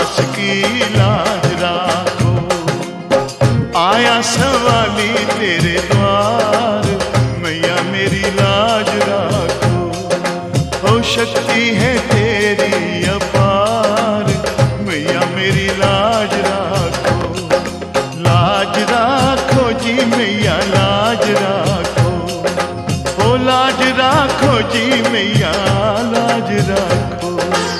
पास की लाज राखो। आया सवाली तेरे द्वार, मैया मेरी लाज राखो। ओ शक्ति है तेरी अपार, मैया मेरी लाज राखो। लाज राखो जी मैया लाज राखो। ओ लाज राखो जी मैया लाज राखो।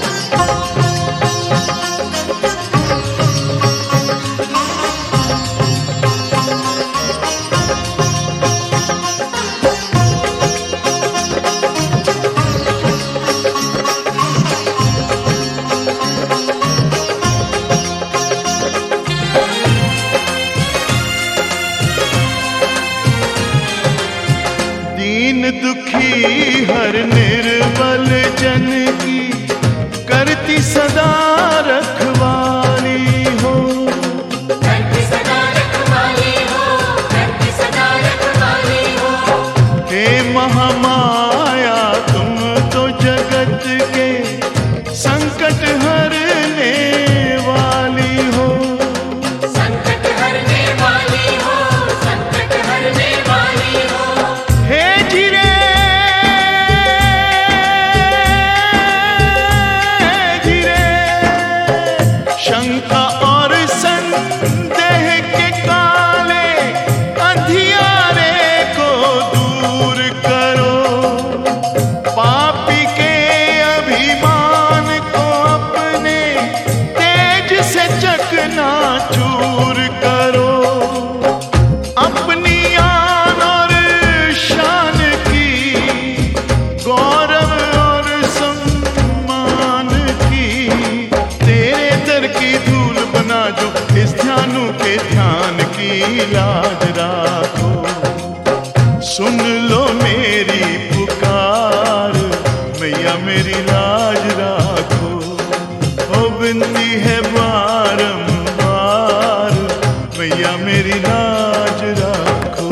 दीन दुखी हर निर्बल जन की करती सदा रखवाली हो। करती सदा रखवाली हो, करती सदा रखवाली हो। हे महामाया तुम तो जगत के संकट हरने वाली हो। संकट हरने वाली हो, संकट हरने वाली हो। हे धीरे धीरे शंका और संदेह के काले अंधियारे को दूर करो। पापी के अभिमान को अपने तेज से चकनाचूर करो। अपनी आन और शान की, गौरव और सम्मान की, तेरे दर की धूल बना जो इस ध्यानु के ध्यान की लाज राखो। सुन लो मेरी पुकार, मैया मेरी लाज राखो। ओ बिनती है बारंबार, मैया मेरी लाज राखो।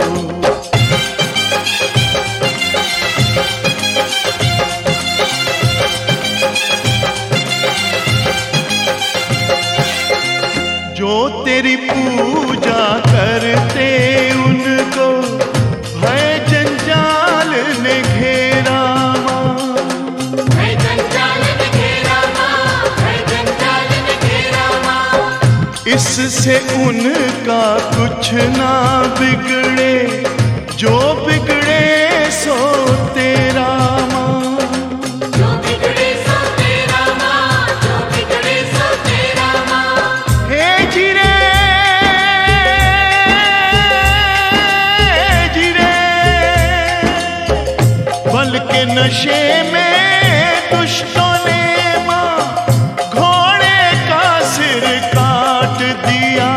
जो तेरी पूजा करते उनको भय जंजाल ने घेरा मां। भय जंजाल ने घेरा मां, भय जंजाल ने घेरा मां। इससे उनका कुछ ना बिगड़े, जो बिगड़े सो तेरा मां। जो बिगड़े सो तेरा मां, जो बिगड़े सो तेरा मां। हे धीरे धीरे बल के नशे में दुष्टों ने मां घोड़े का सिर काट दिया।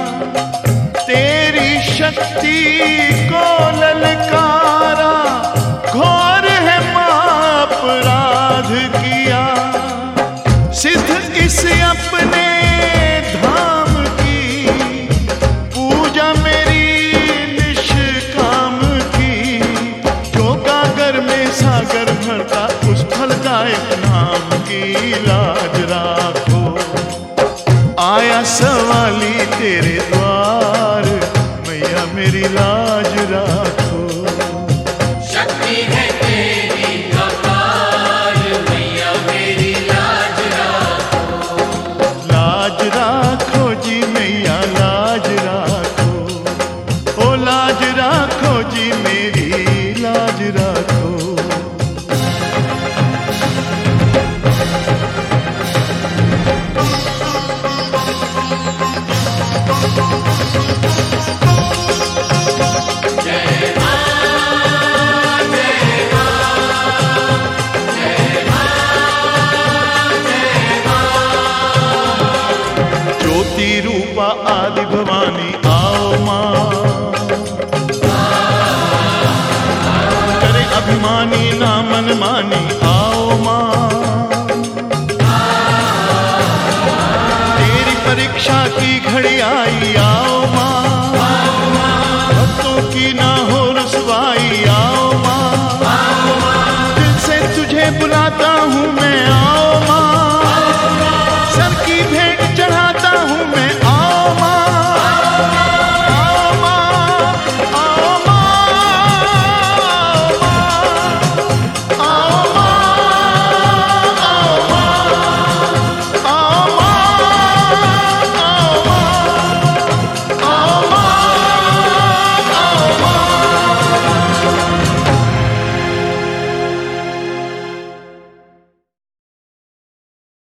तेरी शक्ति को ललकारा, घोर है मां अपराध किया। सिद्ध इस अपने धाम की पूजा मेरी निष्काम की। जो गागर में सागर भरता उस फलदायक नाम की लाज राखो। आया सवाली तेरे द्वार, मैया मेरी लाज राखो। शक्ति है तेरी अपार, मैया मेरी लाज राखो। लाज राखो जी मैया लाज राखो। ओ लाज राखो जी मेरी लाज राखो। ज्योति रूपा आदि भवानी आओ माँ। करे अभिमानी ना मनमानी